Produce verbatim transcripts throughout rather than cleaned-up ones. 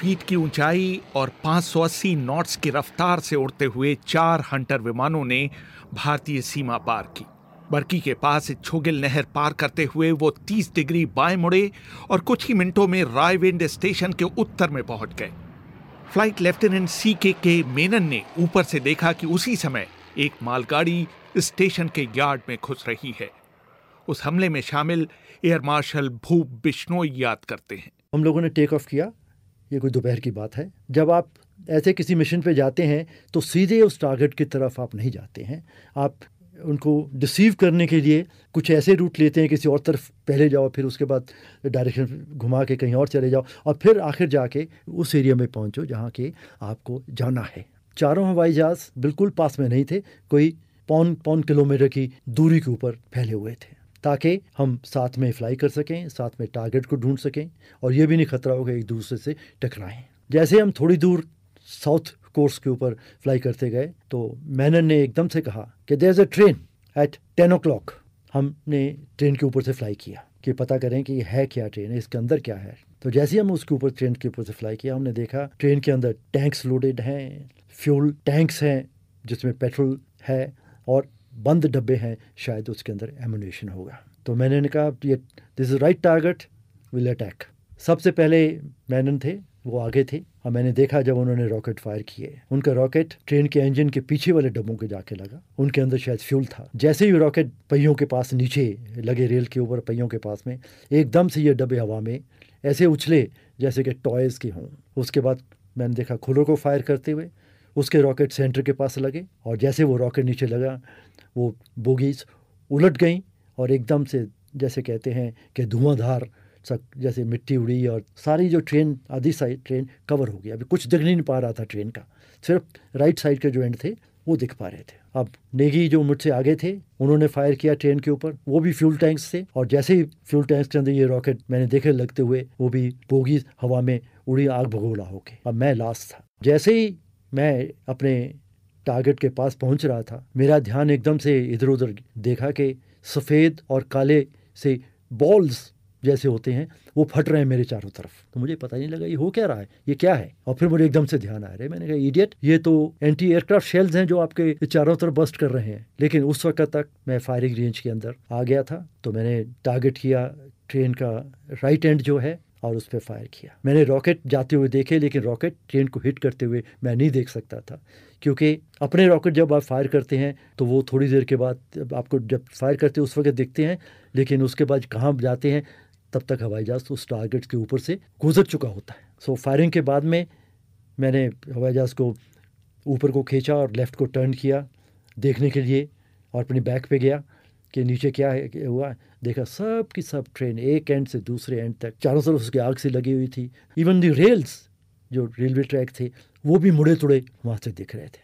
Feet की ऊंचाई और पाँच सौ अस्सी नॉट्स की रफ्तार से उड़ते हुए चार हंटर विमानों ने भारतीय सीमा पार की। बरकी के पास छोगिल नहर पार करते हुए वो तीस डिग्री बाएं मुड़े और कुछ ही मिनटों में रायविंड स्टेशन के उत्तर में पहुंच गए। फ्लाइट लेफ्टिनेंट सी के के मेनन ने ऊपर से देखा कि उसी समय एक मालगाड़ी स्टेशन के यार्ड में घुस रही है। उस हमले में शामिल एयर मार्शल भूप बिश्नोई याद करते हैं। हम लोगों ने टेक ऑफ किया, ये कोई दोपहर की बात है। जब आप ऐसे किसी मिशन पे जाते हैं तो सीधे उस टारगेट की तरफ आप नहीं जाते हैं, आप उनको डिसीव करने के लिए कुछ ऐसे रूट लेते हैं, किसी और तरफ पहले जाओ, फिर उसके बाद डायरेक्शन घुमा के कहीं और चले जाओ और फिर आखिर जाके उस एरिया में पहुंचो जहां के आपको जाना है। चारों हवाई जहाज बिल्कुल पास में नहीं थे, कोई पौन पौन किलोमीटर की दूरी के ऊपर फैले हुए थे, ताकि हम साथ में फ्लाई कर सकें, साथ में टारगेट को ढूंढ सकें और ये भी नहीं खतरा हो कि एक दूसरे से टकराएं। जैसे हम थोड़ी दूर साउथ कोर्स के ऊपर फ्लाई करते गए तो मैनन ने एकदम से कहा कि there is a train at ten o'clock. हमने ट्रेन के ऊपर से फ्लाई किया कि पता करें कि है क्या ट्रेन है, इसके अंदर क्या है। तो जैसे ही हम उसके ऊपर ट्रेन के ऊपर से फ्लाई किया, हमने देखा ट्रेन के अंदर टैंक्स लोडेड हैं, फ्यूल टैंक्स हैं जिसमें पेट्रोल है और बंद डब्बे हैं, शायद उसके अंदर एमुनेशन होगा। तो मैंने कहा ये this is right target, will attack. सबसे पहले मैनन थे, वो आगे थे और मैंने देखा जब उन्होंने रॉकेट फायर किए, उनका रॉकेट ट्रेन के इंजन के पीछे वाले डब्बों के जाके लगा, उनके अंदर शायद फ्यूल था। जैसे ही रॉकेट पहियों के पास नीचे लगे, रेल के ऊपर पहियों के पास में, एकदम से ये डब्बे हवा में ऐसे उछले जैसे कि टॉयज़ के हों। उसके बाद मैंने देखा खुलों को फायर करते हुए, उसके रॉकेट सेंटर के पास लगे और जैसे वो रॉकेट नीचे लगा वो बोगीज उलट गई और एकदम से जैसे कहते हैं कि धुआंधार सब जैसे मिट्टी उड़ी और सारी जो ट्रेन, आधी साइड ट्रेन कवर हो गई। अभी कुछ दिख नहीं पा रहा था ट्रेन का, सिर्फ राइट साइड के जो एंड थे वो दिख पा रहे थे। अब नेगी जो मुझसे आगे थे उन्होंने फायर किया ट्रेन के ऊपर, वो भी फ्यूल टैंक्स थे और जैसे ही फ्यूल टैंक्स के अंदर ये रॉकेट मैंने देखे लगते हुए, वो भी बोगी हवा में उड़ी आग भगोला होके। अब मैं लास्ट था। जैसे ही मैं अपने टारगेट के पास पहुंच रहा था, मेरा ध्यान एकदम से इधर उधर देखा कि सफ़ेद और काले से बॉल्स जैसे होते हैं वो फट रहे हैं मेरे चारों तरफ। तो मुझे पता नहीं लगा ये हो क्या रहा है, ये क्या है। और फिर मुझे एकदम से ध्यान आ रहा है, मैंने कहा इडियट, ये तो एंटी एयरक्राफ्ट शेल्स हैं जो आपके चारों तरफ बस्ट कर रहे हैं। लेकिन उस वक्त तक मैं फायरिंग रेंज के अंदर आ गया था, तो मैंने टारगेट किया ट्रेन का राइट एंड जो है और उस पर फायर किया। मैंने रॉकेट जाते हुए देखे, लेकिन रॉकेट ट्रेन को हिट करते हुए मैं नहीं देख सकता था, क्योंकि अपने रॉकेट जब आप फायर करते हैं तो वो थोड़ी देर के बाद आपको जब फायर करते हैं उस वक्त दिखते हैं, लेकिन उसके बाद कहाँ जाते हैं तब तक हवाई जहाज उस टारगेट के ऊपर से गुजर चुका होता है। सो so, फायरिंग के बाद में मैंने हवाई जहाज को ऊपर को खींचा और लेफ़्ट को टर्न किया देखने के लिए और अपनी बैक पे गया कि नीचे क्या है क्या हुआ। देखा सब की सब ट्रेन एक एंड से दूसरे एंड तक चारों तरफ उसकी आग से लगी हुई थी। इवन दी रेल्स जो रेलवे ट्रैक थे वो भी मुड़े तुड़े वहाँ से दिख रहे थे।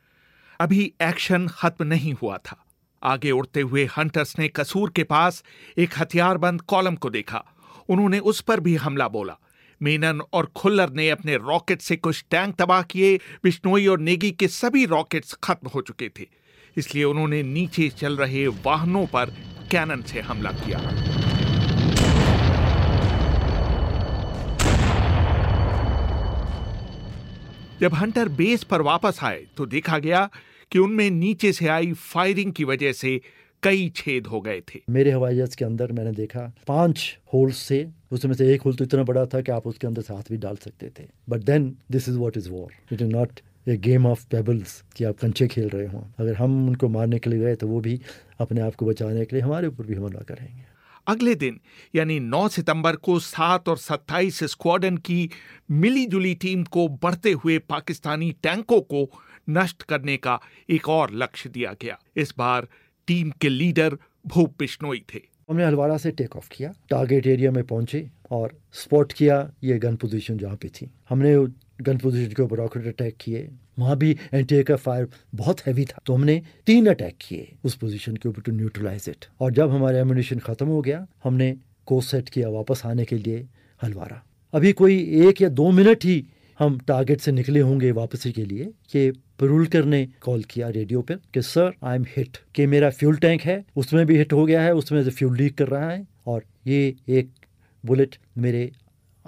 अभी एक्शन खत्म नहीं हुआ था। आगे उड़ते हुए हंटर्स ने कसूर के पास एक हथियारबंद कॉलम को देखा। उन्होंने उस पर भी हमला बोला। मेनन और खुल्लर ने अपने रॉकेट से कुछ टैंक तबाह किए। बिश्नोई और नेगी के सभी रॉकेट्स खत्म हो चुके थे, इसलिए उन्होंने नीचे चल रहे वाहनों पर कैनन से हमला किया। जब हंटर बेस पर वापस आए तो देखा गया कि उनमें नीचे से आई फायरिंग की वजह से कई छेद हो गए थे। मेरे हवाई जहाज के अंदर मैंने देखा पांच होल्स थे, उसमें से एक होल तो इतना बड़ा था कि आप उसके अंदर से हाथ भी डाल सकते थे। But then this is what is war, it is not a game of pebbles कि आप कंचे खेल रहे हों। अगर हम उनको मारने के लिए गए तो वो भी अपने आप को बचाने के लिए हमारे ऊपर भी हमला करेंगे। अगले दिन यानी नौ सितंबर को सात और सत्ताईस स्क्वाड्रन की मिलीजुली टीम को बढ़ते हुए पाकिस्तानी टैंकों को नष्ट करने का एक और लक्ष्य दिया गया। इस बार टीम के लीडर भूप बिश्नोई थे। हमने हलवारा से टेक ऑफ किया, टारगेट एरिया में पहुंचे और स्पॉट किया ये गन पोजीशन जहाँ पे थी। हमने गन पोजीशन के ऊपर रॉकेट अटैक किए, वहाँ भी एंटी एयरक्राफ्ट फायर बहुत हैवी था, तो हमने तीन अटैक किए उस पोजीशन के ऊपर टू न्यूट्रलाइज इट। और जब हमारा एमुनिशन खत्म हो गया हमने कोर्स सेट किया वापस आने के लिए हलवारा। अभी कोई एक या दो मिनट ही हम टारगेट से निकले होंगे वापसी के लिए कि परुलकर ने कॉल किया रेडियो पे कि सर आई एम हिट, कि मेरा फ्यूल टैंक है उसमें भी हिट हो गया है, उसमें से फ्यूल लीक कर रहा है और ये एक बुलेट मेरे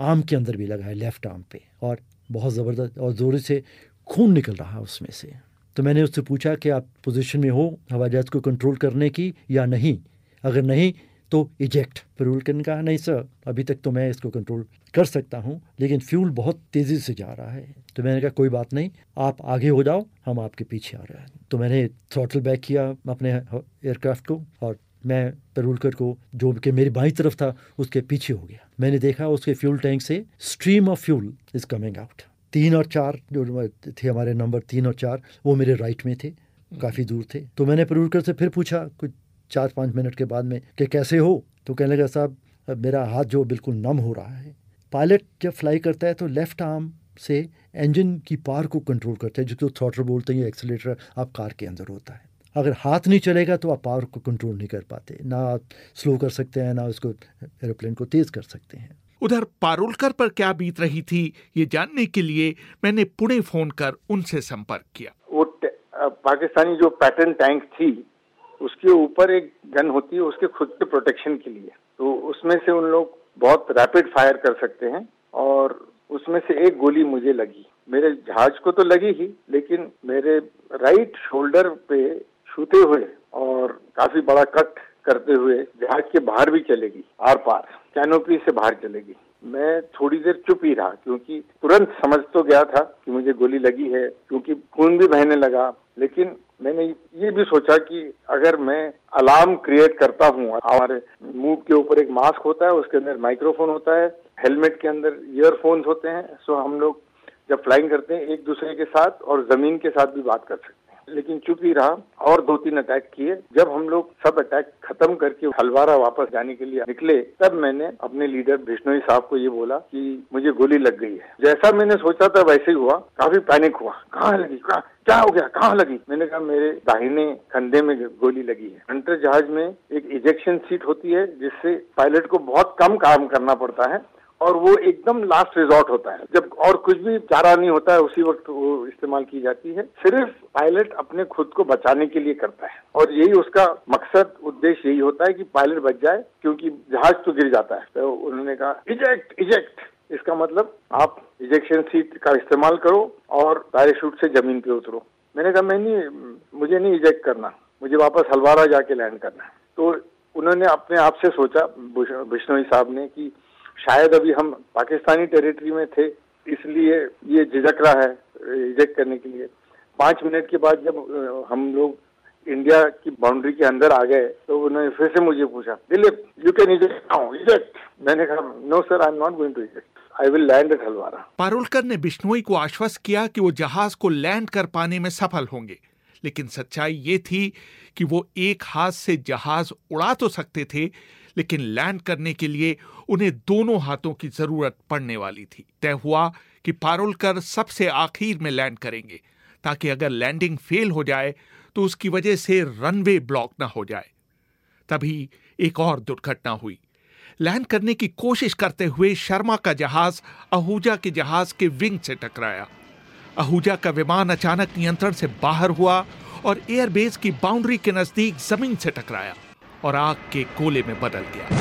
आर्म के अंदर भी लगा है, लेफ्ट आर्म पे, और बहुत ज़बरदस्त और ज़ोर से खून निकल रहा है उसमें से। तो मैंने उससे पूछा कि आप पोजीशन में हो हवाई जहाज़ को कंट्रोल करने की या नहीं, अगर नहीं तो इजेक्ट। परुलकर ने कहा नहीं सर, अभी तक तो मैं इसको कंट्रोल कर सकता हूँ, लेकिन फ्यूल बहुत तेज़ी से जा रहा है। तो मैंने कहा कोई बात नहीं, आप आगे हो जाओ, हम आपके पीछे आ रहे हैं। तो मैंने थ्रॉटल बैक किया अपने एयरक्राफ्ट को और मैं परुलकर को, जो कि मेरी बाईं तरफ था, उसके पीछे हो गया। मैंने देखा उसके फ्यूल टैंक से stream of fuel is coming out. तीन और चार जो थे हमारे नंबर तीन और चार, वो मेरे राइट में थे, काफ़ी दूर थे। तो मैंने परुलकर से फिर पूछा कुछ चार पाँच मिनट के बाद में कि कैसे हो। तो कहने लगा साहब मेरा हाथ जो बिल्कुल नम हो रहा है। पायलट जब फ्लाई करता है तो लेफ़्ट आर्म से इंजन की पावर को कंट्रोल करता है, जिसको थ्रॉटल बोलते हैं, एक्सीलरेटर आप कार के अंदर होता है। अगर हाथ नहीं चलेगा तो आप पावर को कंट्रोल नहीं कर पाते, ना आप स्लो कर सकते हैं, ना उसको एरोप्लेन को तेज़ कर सकते हैं। उधर पारुलकर पर क्या बीत रही थी ये जानने के लिए मैंने पुणे फोन कर उनसे संपर्क किया। वो पाकिस्तानी जो पैटर्न टैंक थी उसके ऊपर एक गन होती है उसके खुद के प्रोटेक्शन के लिए, तो उसमें से उन लोग बहुत रैपिड फायर कर सकते हैं और उसमें से एक गोली मुझे लगी। मेरे जहाज को तो लगी ही, लेकिन मेरे राइट शोल्डर पे छूते हुए और काफी बड़ा कट करते हुए जहाज के बाहर भी चलेगी, आर पार कैनोपी से बाहर चलेगी। मैं थोड़ी देर चुप ही रहा, क्योंकि तुरंत समझ तो गया था कि मुझे गोली लगी है, क्योंकि खून भी बहने लगा। लेकिन मैंने ये भी सोचा कि अगर मैं अलार्म क्रिएट करता हूँ, हमारे मुंह के ऊपर एक मास्क होता है, उसके अंदर माइक्रोफोन होता है, हेलमेट के अंदर ईयरफोन्स होते हैं, सो हम लोग जब फ्लाइंग करते हैं एक दूसरे के साथ और जमीन के साथ भी बात कर सकते हैं। लेकिन चुप ही रहा और दो तीन अटैक किए। जब हम लोग सब अटैक खत्म करके हलवारा वापस जाने के लिए निकले, तब मैंने अपने लीडर बिश्नोई साहब को ये बोला कि मुझे गोली लग गई है। जैसा मैंने सोचा था वैसे ही हुआ, काफी पैनिक हुआ। कहाँ लगी, कहाँ, क्या हो गया, कहाँ लगी? मैंने कहा मेरे दाहिने कंधे में गोली लगी है। हंटर जहाज में एक इजेक्शन सीट होती है, जिससे पायलट को बहुत कम काम करना पड़ता है और वो एकदम लास्ट रिजॉर्ट होता है, जब और कुछ भी चारा नहीं होता है, उसी वक्त वो इस्तेमाल की जाती है। सिर्फ पायलट अपने खुद को बचाने के लिए करता है और यही उसका मकसद, उद्देश्य यही होता है कि पायलट बच जाए, क्योंकि जहाज तो गिर जाता है। तो उन्होंने कहा इजेक्ट इजेक्ट, इसका मतलब आप इजेक्शन सीट का इस्तेमाल करो और पैराशूट से जमीन पे उतरो। मैंने कहा मैं नहीं, मुझे नहीं इजेक्ट करना, मुझे वापस हलवारा जाके लैंड करना है। तो उन्होंने अपने आप से सोचा, बिश्नोई साहब ने, कि शायद अभी हम पाकिस्तानी टेरिटरी में थे, इसलिए ये झिझक रहा है इजेक्ट करने के लिए। पाँच मिनट के बाद जब हम लोग इंडिया की बाउंड्री के अंदर आ गए, तो उन्होंने फिर से मुझे पूछा, Dilip you can eject now, eject. मैंने कहा no sir, I am not going to eject, I will land at Halwara. Parulkar ने बिश्नोई को आश्वस्त किया कि वो जहाज को लैंड कर पाने में सफल होंगे, लेकिन सच्चाई ये थी कि वो एक हाथ से जहाज उड़ा तो सकते थे, लेकिन लैंड करने के लिए उन्हें दोनों हाथों की जरूरत पड़ने वाली थी। तय हुआ कि पारुलकर सबसे आखिर में लैंड करेंगे, ताकि अगर लैंडिंग फेल हो जाए तो उसकी वजह से रनवे ब्लॉक ना हो जाए। तभी एक और दुर्घटना हुई। लैंड करने की कोशिश करते हुए शर्मा का जहाज आहूजा के जहाज के विंग से टकराया। आहूजा का विमान अचानक नियंत्रण से बाहर हुआ और एयरबेस की बाउंड्री के नजदीक जमीन से टकराया और आग के गोले में बदल गया।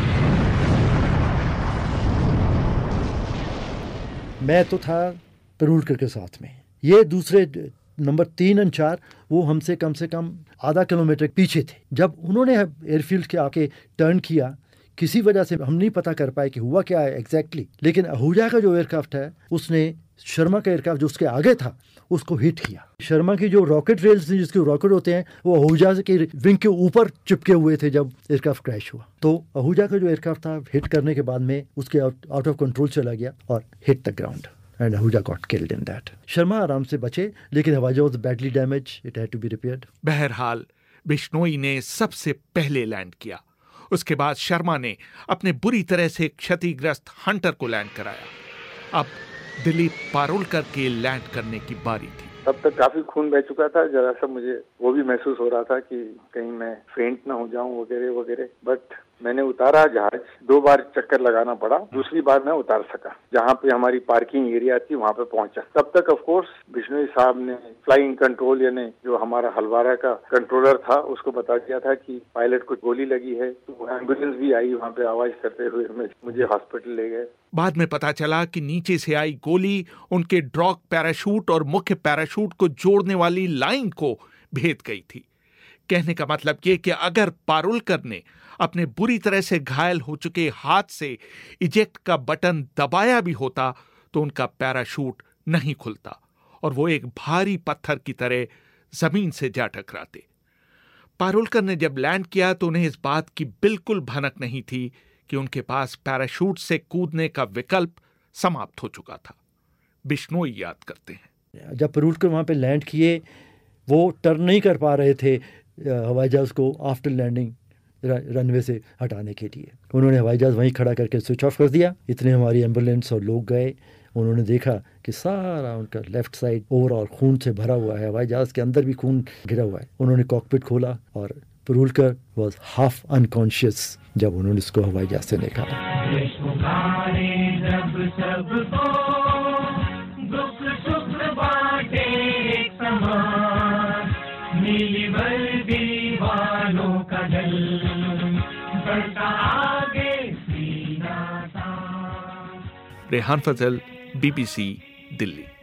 मैं तो था परुलकर के साथ में, ये दूसरे नंबर तीन और चार वो हमसे कम से कम आधा किलोमीटर पीछे थे। जब उन्होंने एयरफील्ड के आके टर्न किया, किसी वजह से हम नहीं पता कर पाए कि हुआ क्या है एग्जैक्टली, लेकिन आहूजा का जो एयरक्राफ्ट है उसने शर्मा का एयरक्राफ्ट जो उसके आगे था उसको हिट किया। शर्मा की जो रॉकेट रेल्स जिसके रॉकेट होते हैं वो आहूजा के विंग के ऊपर चिपके हुए थे जब एयरक्राफ्ट क्रैश हुआ। तो आहूजा का जो एयरक्राफ्ट था हिट करने के बाद में उसके आउट ऑफ कंट्रोल चला गया और hit the ground and Ahuja got killed in that. Sharma आराम से बचे, लेकिन हवाई जहाज was badly damage, it had to be repaired. बहरहाल बिश्नोई ने सबसे पहले लैंड किया। उसके बाद शर्मा ने अपने बुरी तरह से क्षतिग्रस्त हंटर को लैंड कराया। अब दिलीप पारुलकर के लैंड करने की बारी थी। तब तक काफी खून बह चुका था, जरा सा मुझे वो भी महसूस हो रहा था कि कहीं मैं फेंट ना हो जाऊं वगैरह वगैरह, बट मैंने उतारा जहाज, दो बार चक्कर लगाना पड़ा, दूसरी बार मैं उतार सका। जहाँ पे हमारी पार्किंग एरिया थी वहाँ पे पहुंचा। तब तक ऑफ कोर्स बिश्नोई साहब ने फ्लाइंग कंट्रोल यानी जो हमारा हलवारा का कंट्रोलर था उसको बता दिया था कि पायलट को गोली लगी है। तो एम्बुलेंस भी आई वहाँ पे आवाज करते हुए मुझे हॉस्पिटल ले गए। बाद में पता चला कि नीचे से आई गोली उनके ड्रॉग पैराशूट और मुख्य पैराशूट को जोड़ने वाली लाइन को भेद गई थी। कहने का मतलब ये कि अगर पारुलकर ने अपने बुरी तरह से घायल हो चुके हाथ से इजेक्ट का बटन दबाया भी होता तो उनका पैराशूट नहीं खुलता और वो एक भारी पत्थर की तरह जमीन से जा टकराते। पारुलकर ने जब लैंड किया तो उन्हें इस बात की बिल्कुल भनक नहीं थी कि उनके पास पैराशूट से कूदने का विकल्प समाप्त हो चुका था। बिश्नोई याद करते हैं, जब पारुलकर वहाँ पे लैंड किए वो टर्न नहीं कर पा रहे थे हवाई जहाज़ को आफ्टर लैंडिंग रनवे से हटाने के लिए। उन्होंने हवाई जहाज़ वहीं खड़ा करके स्विच ऑफ कर दिया। इतने हमारी एम्बुलेंस और लोग गए, उन्होंने देखा कि सारा उनका लेफ्ट साइड ओवरऑल खून से भरा हुआ है, हवाई जहाज़ के अंदर भी खून गिरा हुआ है। उन्होंने कॉकपिट खोला और पारुलकर वाज हाफ अनकॉन्शियस जब उन्होंने उसको हवाई जहाज़ से निकाला। रेहान फजल, बीबीसी दिल्ली।